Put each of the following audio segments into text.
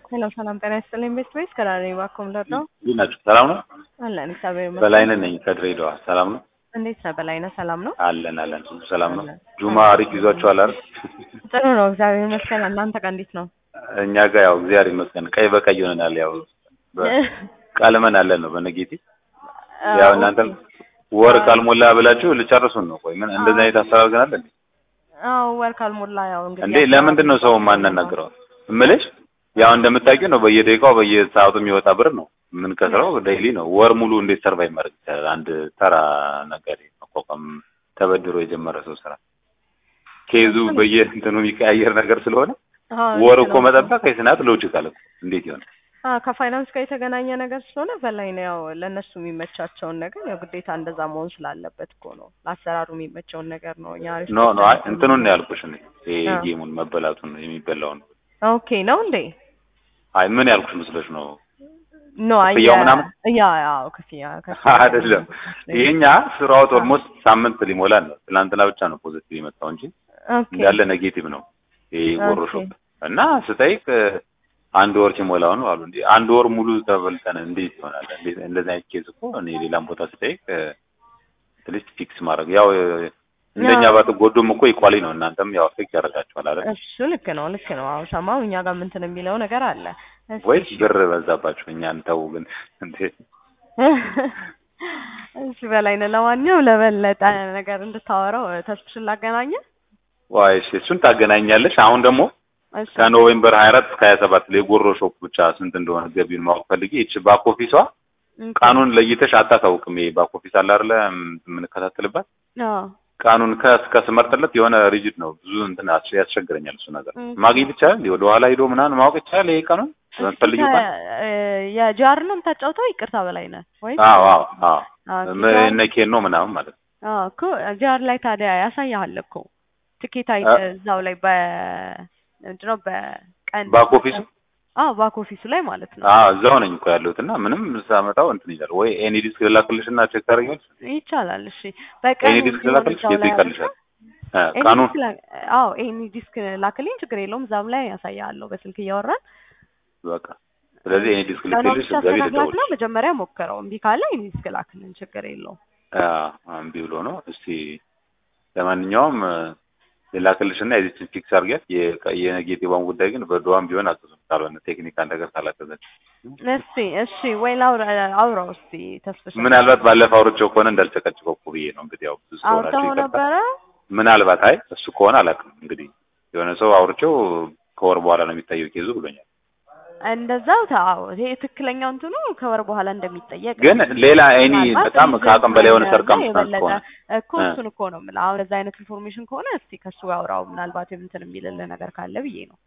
ሄሎ ሰላም ጤና ይስጥልኝ። ቤት ወይስ ከራሪ ዋኮም ነው? ይናችሁ ሰላም ነው? አለን እግዚአብሔር ይመስገን። በላይነህ ነኝ ከድሬዳዋ። ሰላም ነው? እንዴት ነህ በላይነህ? ሰላም ነው? አለን ሰላም ነው። ጁማ አሪፍ ይዟችኋል አይደል? ጥሩ ነው እግዚአብሔር ይመስገን። እናንተ ጋር እንዴት ነው? እኛ ጋር ያው እግዚአብሔር ይመስገን ቀይ በቀይ ሆነናል። ያው ቀለመን አለን ነው በነጌቲቭ ያው እናንተ ወር ካልሞላ ብላችሁ ልጨርሱን ነው። ቆይ ምን እንደዛ አይነት አሰራር ግን አለ እንዴ? አዎ ወር ካልሞላ ያው እንግዲህ እንዴ ለምንድን ነው ሰው ማናናግረው? እምልሽ ያው እንደምታውቂው ነው በየደቂቃው በየሰዓቱ የሚወጣ ብር ነው። ምን ከስራው ዴይሊ ነው። ወር ሙሉ እንዴት ሰርቫይቭ ማድረግ ይችላል? አንድ ተራ ነገር መቋቋም ተበድሮ የጀመረ ሰው ስራ ኬዙ በየእንትኑ የሚቀያየር ነገር ስለሆነ ወር እኮ መጠበቅ ከስናት ሎጂካል እኮ እንዴት ይሆናል? ከፋይናንስ ጋር የተገናኘ ነገር ስለሆነ በላይ ነው። ያው ለነሱ የሚመቻቸውን ነገር ያው ግዴታ እንደዛ መሆን ስላለበት እኮ ነው። ለአሰራሩ የሚመቸውን ነገር ነው። ኖ አይ እንትኑን ነው ያልኩሽ እኔ ይሄ ጌሙን መበላቱን የሚበላውን ኦኬ ነው እንዴ? አይ ምን ያልኩሽ መስሎሽ ነው? ኖ አይ ያው ክፍያ አይደለም። ይሄኛ ስራውት ኦልሞስት ሳምንት ሊሞላን ነው። ትናንትና ብቻ ነው ፖዚቲቭ የመጣው እንጂ እንዳለ ኔጌቲቭ ነው። ይሄ ወሮሾፕ እና ስጠይቅ አንድ ወር ሲሞላው ነው አሉ። እንዴ አንድ ወር ሙሉ ተበልተን እንዴት ይሆናል? እንደዚህ አይነት ኬዝ እኮ እኔ ሌላም ቦታ ስጠይቅ ትሊስት ፊክስ ማድረግ ያው እንደኛ ባትጎዱም እኮ ኢኳሊ ነው። እናንተም ያው ፊክስ ያደርጋችኋል አይደል? እሱ ልክ ነው። አዎ ሰማው እኛ ጋር ምን የሚለው ነገር አለ ወይስ ብር በዛባችሁ? እኛን ተው ግን እንዴ እሺ በላይነህ ለማንኛውም ለበለጠ ነገር እንድታወራው ተስፍሽን ላገናኘ ዋይስ እሱን ታገናኛለሽ። አሁን ደግሞ ከኖቬምበር 24 እስከ 27 ለጎሮ ሾፕ ብቻ ስንት እንደሆነ ገቢውን ማወቅ ፈልጌ እቺ ባክ ኦፊሷ ቃኑን ለይተሽ አታታውቅም። ይሄ ባክ ኦፊስ አለ አይደለ የምንከታተልበት ቃኑን ከስመርጥለት የሆነ ሪጂድ ነው። ብዙ እንትን ያስቸግረኛል እሱ ነገር ማግኘት ይቻላል። ወደ ኋላ ሄዶ ምናምን ማወቅ ይቻላል። ይሄ ቃኑን ፈልጊው የጃር ነው የምታጫውተው? ይቅርታ በላይነህ ወይ? አዎ እነ ኬን ነው ምናምን ማለት ነው። እኮ ጃር ላይ ታዲያ ያሳያል እኮ ትኬት እዛው ላይ ምንድነው በቀን ባክ ኦፊስ ባክ ኦፊሱ ላይ ማለት ነው። እዛው ነኝ እኮ ያለሁት እና ምንም ሳመጣው እንትን ይላል። ወይ ኤኒ ዲስክ ልላክልሽና ቼክ ታደርጊያለሽ? ይቻላል። እሺ በቀን ኤኒ ዲስክ ልላክልሽ ይጠይቃልሻል። ቃኑን ኤኒ ዲስክ ላክልኝ ችግር የለውም። እዛም ላይ ያሳያለሁ በስልክ እያወራን በቃ። ስለዚህ ኤኒ ዲስክ ልክልሽ ገቢ ልደውል ነው። መጀመሪያ ሞክረው እምቢ ካለ ኤኒ ዲስክ ላክልን ችግር የለውም። እምቢ ብሎ ነው። እስቲ ለማንኛውም ልላክልሽና የዚህን ፊክስ አድርጊያት። የኔጌቲቭን ጉዳይ ግን በዶዋም ቢሆን አትዙም ካልሆነ ቴክኒካል ነገር ካላከዘች እሺ ወይ አውራው እስቲ ተስፍሽ ምናልባት ባለፈው አውርቼው ከሆነ እንዳልጨቀጭቀው እኮ ብዬ ነው እንግዲህ ያው ብዙ ሰው ነበረ። ምናልባት አይ እሱ ከሆነ አላውቅም እንግዲህ የሆነ ሰው አውርቼው ከወር በኋላ ነው የሚታየው ኬዙ ብሎኛል። እንደዛው ታው ይሄ ትክክለኛው እንትኑ ከወር በኋላ እንደሚጠየቅ ግን ሌላ አይኒ በጣም ከአቅም በላይ የሆነ ሰርካምስታንስ ከሆነ እኮ እሱን እኮ ነው የምልህ። አሁን እንደዛ አይነት ኢንፎርሜሽን ከሆነ እስቲ ከሱ አውራው ምናልባት እንትን የሚልልህ ነገር ካለ ብዬ ነው።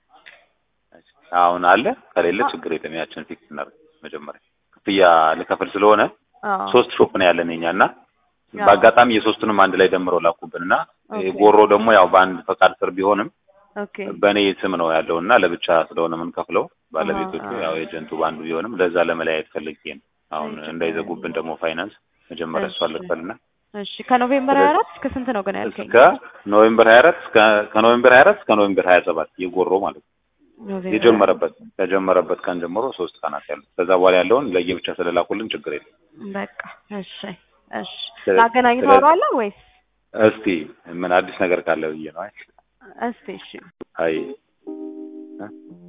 አሁን አለ ከሌለ ችግር የለም። ያችን ፊክስ እናድርግ። መጀመሪያ ክፍያ ልከፍል ስለሆነ 3 ሾፕ ነው ያለን እኛና በአጋጣሚ የሶስቱንም አንድ ላይ ደምረው ላኩብንና ጎሮ ደግሞ ያው በአንድ ፈቃድ ስር ቢሆንም በኔ ስም ነው ያለውና ለብቻ ስለሆነ ምን ከፍለው ባለቤቶቹ ያው ኤጀንቱ ባንዱ ቢሆንም ለዛ ለመለያየት ፈልጌ ነው። አሁን እንዳይዘጉብን ደግሞ ፋይናንስ መጀመሪያ እሱ አልከፈልና እሺ ከኖቬምበር 24 እስከ ስንት ነው ግን ያልከኝ? ከኖቬምበር 24 እስከ ኖቬምበር 27 የጎሮ ማለት ነው። ከጀመረበት ቀን ጀምሮ 3 ቀናት ያሉት። ከዛ በኋላ ያለውን ለየብቻ ስለላኩልን ችግር የለም። በቃ እሺ ላገናኝ ታወራለህ ወይስ? እስቲ ምን አዲስ ነገር ካለ ብዬ ነው። እስቲ እሺ